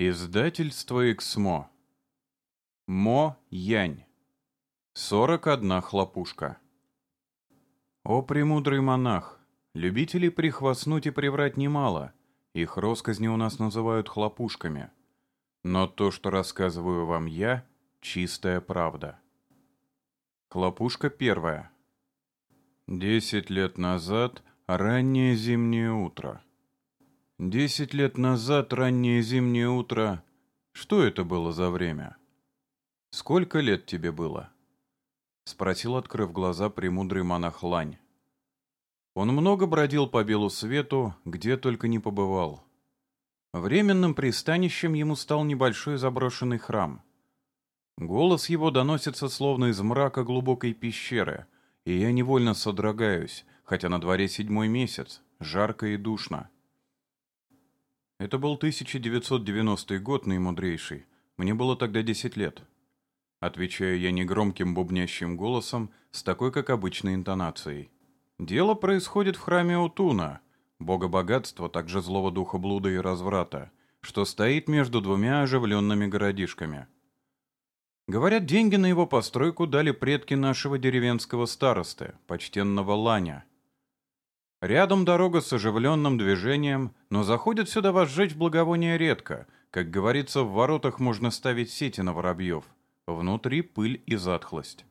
Издательство «Эксмо». Мо Янь. 41 хлопушка. О, премудрый монах! Любителей прихвастнуть и приврать немало. Их росказни у нас называют хлопушками. Но то, что рассказываю вам я, чистая правда. Хлопушка первая. 10 лет назад раннее зимнее утро. 10 лет назад раннее зимнее утро. Что это было за время? Сколько лет тебе было? Спросил, открыв глаза, премудрый монах Лань. Он много бродил по белу свету, где только не побывал. Временным пристанищем ему стал небольшой заброшенный храм. Голос его доносится словно из мрака глубокой пещеры, и я невольно содрогаюсь, хотя на дворе 7-й месяц, жарко и душно. Это был 1990 год, наимудрейший. Мне было тогда 10 лет. Отвечаю я негромким бубнящим голосом, с такой, как обычной интонацией. Дело происходит в храме Утуна, бога богатства, также злого духа блуда и разврата, что стоит между двумя оживленными городишками. Говорят, деньги на его постройку дали предки нашего деревенского старосты, почтенного Ланя. Рядом дорога с оживленным движением, но заходит сюда возжечь благовония редко. Как говорится, в воротах можно ставить сети на воробьев. Внутри пыль и затхлость.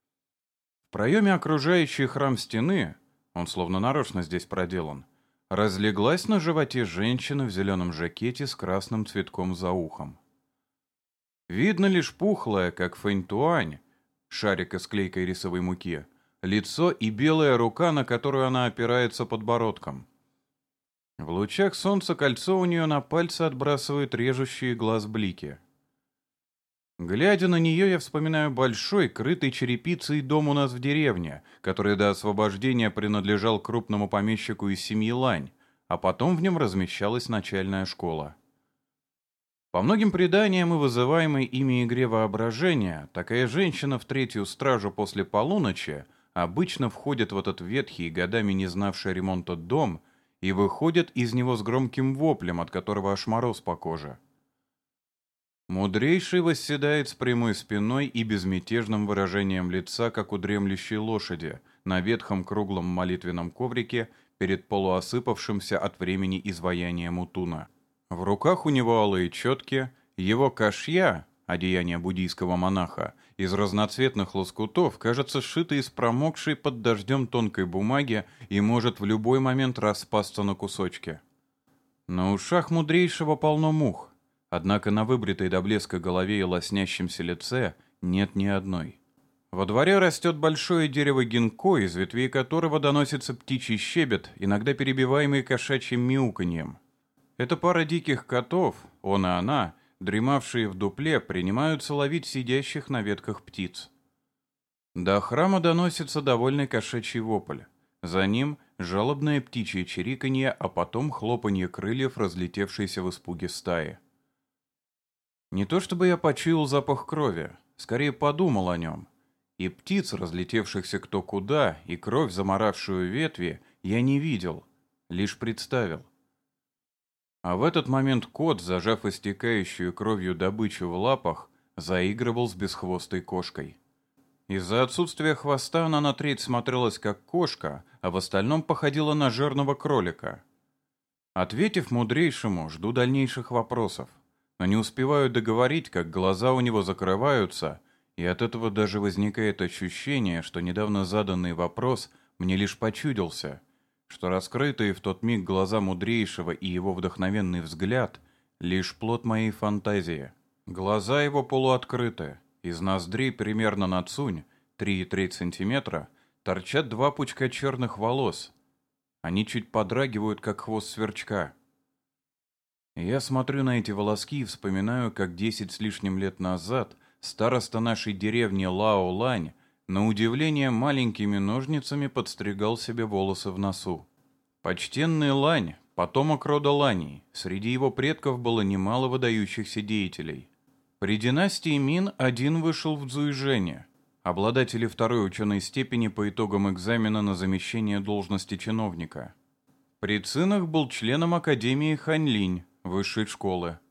В проеме окружающей храм стены, он словно нарочно здесь проделан, разлеглась на животе женщина в зеленом жакете с красным цветком за ухом. Видно лишь пухлое, как фэнь-туань, шарик из клейкой рисовой муки, лицо и белая рука, на которую она опирается подбородком. В лучах солнца кольцо у нее на пальце отбрасывает режущие глаз блики. Глядя на нее, я вспоминаю большой, крытый черепицей дом у нас в деревне, который до освобождения принадлежал крупному помещику из семьи Лань, а потом в нем размещалась начальная школа. По многим преданиям и вызываемой ими игре воображения, такая женщина в 3-ю стражу после полуночи обычно входит в этот ветхий, годами не знавший ремонта дом и выходит из него с громким воплем, от которого аж мороз по коже. Мудрейший восседает с прямой спиной и безмятежным выражением лица, как у дремлющей лошади, на ветхом круглом молитвенном коврике перед полуосыпавшимся от времени изваянием Утуна. В руках у него алые четки, его кашья, одеяние буддийского монаха, из разноцветных лоскутов, кажется сшитой из промокшей под дождем тонкой бумаги и может в любой момент распасться на кусочки. На ушах мудрейшего полно мух. Однако на выбритой до блеска голове и лоснящемся лице нет ни одной. Во дворе растет большое дерево гинко, из ветвей которого доносится птичий щебет, иногда перебиваемый кошачьим мяуканьем. Эта пара диких котов, он и она, дремавшие в дупле, принимаются ловить сидящих на ветках птиц. До храма доносится довольный кошачий вопль. За ним жалобное птичье чириканье, а потом хлопанье крыльев, разлетевшейся в испуге стаи. Не то чтобы я почуял запах крови, скорее подумал о нем. И птиц, разлетевшихся кто куда, и кровь, заморавшую ветви, я не видел, лишь представил. А в этот момент кот, зажав истекающую кровью добычу в лапах, заигрывал с бесхвостой кошкой. Из-за отсутствия хвоста она на треть смотрелась как кошка, а в остальном походила на жирного кролика. Ответив мудрейшему, жду дальнейших вопросов. Но не успеваю договорить, как глаза у него закрываются, и от этого даже возникает ощущение, что недавно заданный вопрос мне лишь почудился, что раскрытые в тот миг глаза мудрейшего и его вдохновенный взгляд — лишь плод моей фантазии. Глаза его полуоткрыты, из ноздрей примерно на цунь, 3,3 сантиметра, торчат 2 пучка черных волос. Они чуть подрагивают, как хвост сверчка. Я смотрю на эти волоски и вспоминаю, как 10 с лишним лет назад староста нашей деревни Лао Лань на удивление маленькими ножницами подстригал себе волосы в носу. Почтенный Лань, потомок рода Ланей, среди его предков было немало выдающихся деятелей. При династии Мин один вышел в Цзуйжэне, обладатели 2-й ученой степени по итогам экзамена на замещение должности чиновника. При Цинах был членом Академии Ханьлинь, высшей школы.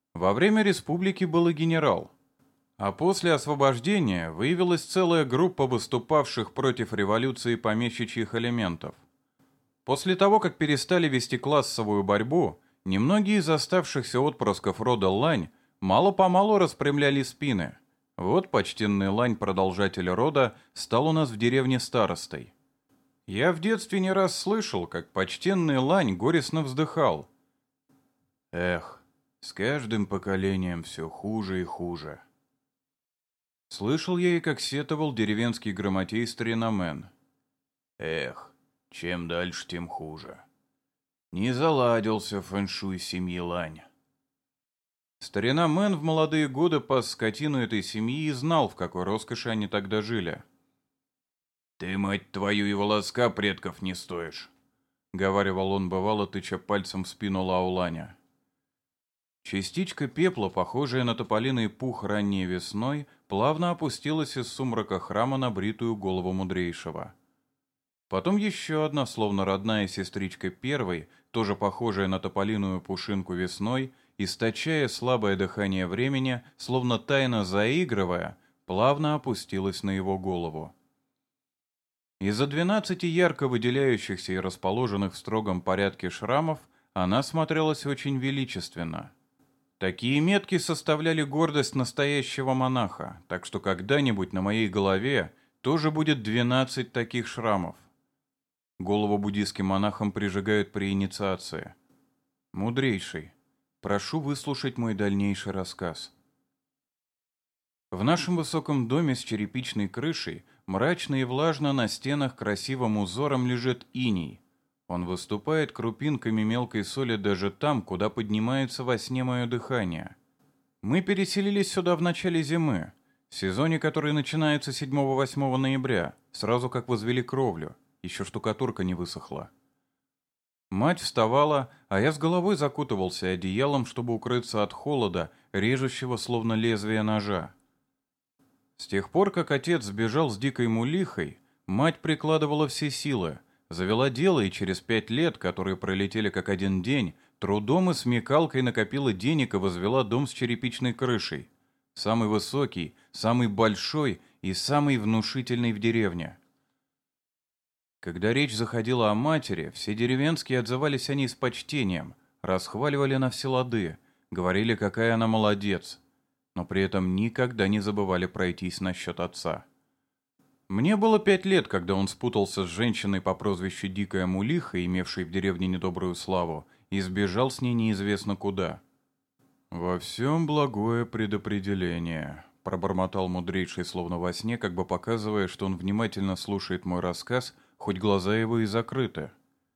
Во время республики был и генерал. А после освобождения выявилась целая группа выступавших против революции помещичьих элементов. После того, как перестали вести классовую борьбу, немногие из оставшихся отпрысков рода Лань мало-помалу распрямляли спины. Вот почтенный Лань, продолжатель рода, стал у нас в деревне старостой. Я в детстве не раз слышал, как почтенный Лань горестно вздыхал. Эх, с каждым поколением все хуже и хуже. Слышал я и как сетовал деревенский грамотей старина Мэн. Эх, чем дальше, тем хуже. Не заладился фэншуй семьи Лань. Старина Мэн в молодые годы пас скотину этой семьи и знал, в какой роскоши они тогда жили. «Ты, мать твою, и волоска предков не стоишь», — говаривал он бывало, тыча пальцем в спину Лаоланя. Частичка пепла, похожая на тополиный пух ранней весной, плавно опустилась из сумрака храма на бритую голову мудрейшего. Потом еще одна, словно родная сестричка первой, тоже похожая на тополиную пушинку весной, источая слабое дыхание времени, словно тайно заигрывая, плавно опустилась на его голову. Из-за 12 ярко выделяющихся и расположенных в строгом порядке шрамов она смотрелась очень величественно. Такие метки составляли гордость настоящего монаха, так что когда-нибудь на моей голове тоже будет 12 таких шрамов. Голову буддийским монахам прижигают при инициации. Мудрейший, прошу выслушать мой дальнейший рассказ. В нашем высоком доме с черепичной крышей мрачно и влажно на стенах красивым узором лежит иней. Он выступает крупинками мелкой соли даже там, куда поднимается во сне мое дыхание. Мы переселились сюда в начале зимы, в сезоне, который начинается 7-8 ноября, сразу как возвели кровлю, еще штукатурка не высохла. Мать вставала, а я с головой закутывался одеялом, чтобы укрыться от холода, режущего словно лезвие ножа. С тех пор, как отец сбежал с дикой мулихой, мать прикладывала все силы, завела дело и через 5 лет, которые пролетели как один день, трудом и смекалкой накопила денег и возвела дом с черепичной крышей. Самый высокий, самый большой и самый внушительный в деревне. Когда речь заходила о матери, все деревенские отзывались о ней с почтением, расхваливали на все лады, говорили, какая она молодец, но при этом никогда не забывали пройтись насчет отца. Мне было 5 лет, когда он спутался с женщиной по прозвищу Дикая Мулиха, имевшей в деревне недобрую славу, и сбежал с ней неизвестно куда. «Во всем благое предопределение», — пробормотал мудрейший словно во сне, как бы показывая, что он внимательно слушает мой рассказ, хоть глаза его и закрыты.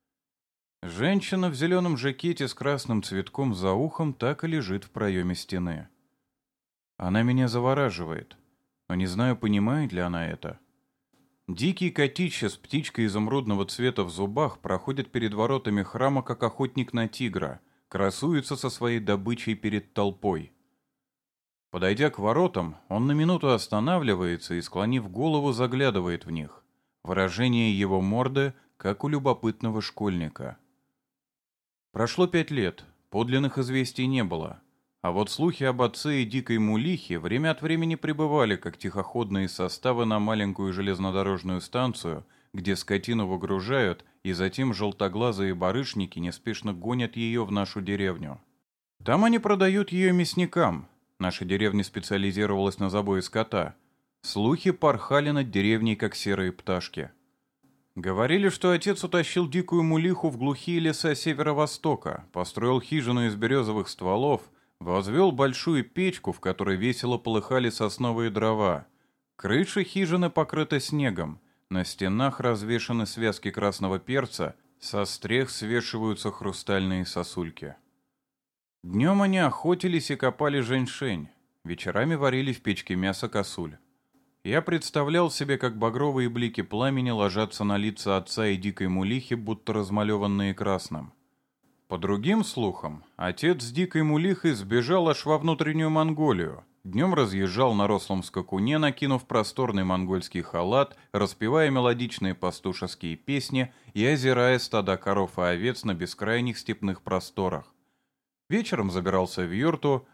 Женщина в зеленом жакете с красным цветком за ухом так и лежит в проеме стены. Она меня завораживает, но не знаю, понимает ли она это. Дикий котище с птичкой изумрудного цвета в зубах проходит перед воротами храма, как охотник на тигра, красуется со своей добычей перед толпой. Подойдя к воротам, он на минуту останавливается и, склонив голову, заглядывает в них. Выражение его морды, как у любопытного школьника. Прошло 5 лет, подлинных известий не было. А вот слухи об отце и дикой мулихе время от времени прибывали, как тихоходные составы на маленькую железнодорожную станцию, где скотину выгружают, и затем желтоглазые барышники неспешно гонят ее в нашу деревню. Там они продают ее мясникам. Наша деревня специализировалась на забое скота. Слухи порхали над деревней, как серые пташки. Говорили, что отец утащил дикую мулиху в глухие леса северо-востока, построил хижину из березовых стволов, возвел большую печку, в которой весело полыхали сосновые дрова. Крыша хижины покрыта снегом, на стенах развешаны связки красного перца, со стрех свешиваются хрустальные сосульки. Днем они охотились и копали женьшень, вечерами варили в печке мясо косуль. Я представлял себе, как багровые блики пламени ложатся на лица отца и дикой мулихи, будто размалеванные красным. По другим слухам, отец с дикой мулихой сбежал аж во внутреннюю Монголию. Днем разъезжал на рослом скакуне, накинув просторный монгольский халат, распевая мелодичные пастушеские песни и озирая стада коров и овец на бескрайних степных просторах. Вечером забирался в юрту,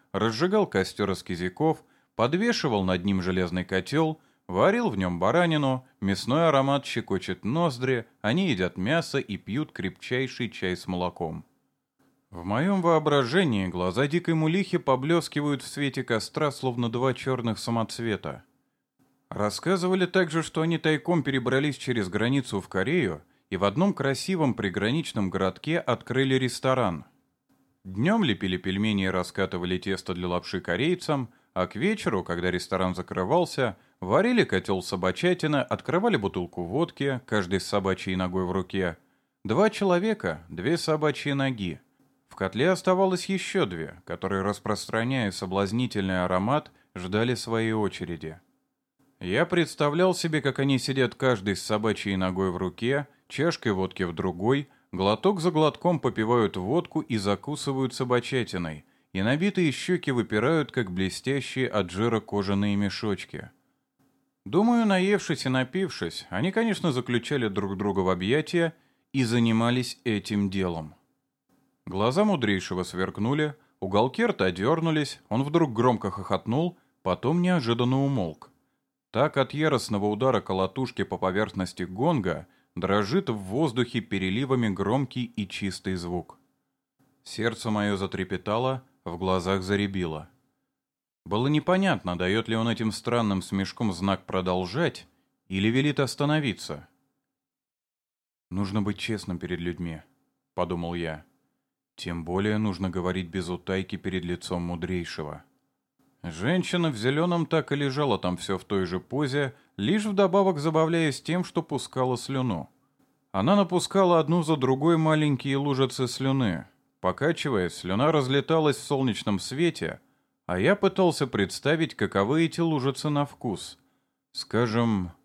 разжигал костер из кизиков, подвешивал над ним железный котел, варил в нем баранину, мясной аромат щекочет ноздри, они едят мясо и пьют крепчайший чай с молоком. В моем воображении глаза дикой мулихи поблескивают в свете костра, словно два черных самоцвета. Рассказывали также, что они тайком перебрались через границу в Корею и в одном красивом приграничном городке открыли ресторан. Днем лепили пельмени и раскатывали тесто для лапши корейцам, а к вечеру, когда ресторан закрывался, варили котел собачатины, открывали бутылку водки, каждый с собачьей ногой в руке. 2 человека, 2 собачьи ноги. В котле оставалось еще 2, которые, распространяя соблазнительный аромат, ждали своей очереди. Я представлял себе, как они сидят каждый с собачьей ногой в руке, чашкой водки в другой, глоток за глотком попивают водку и закусывают собачатиной, и набитые щеки выпирают, как блестящие от жира кожаные мешочки. Думаю, наевшись и напившись, они, конечно, заключали друг друга в объятия и занимались этим делом. Глаза мудрейшего сверкнули, уголки рта дернулись, он вдруг громко хохотнул, потом неожиданно умолк. Так от яростного удара колотушки по поверхности гонга дрожит в воздухе переливами громкий и чистый звук. Сердце мое затрепетало, в глазах зарябило. Было непонятно, дает ли он этим странным смешком знак продолжать или велит остановиться. «Нужно быть честным перед людьми», — подумал я. «Тем более нужно говорить без утайки перед лицом мудрейшего». Женщина в зеленом так и лежала там все в той же позе, лишь вдобавок забавляясь тем, что пускала слюну. Она напускала одну за другой маленькие лужицы слюны. Покачиваясь, слюна разлеталась в солнечном свете, а я пытался представить, каковы эти лужицы на вкус. Скажем,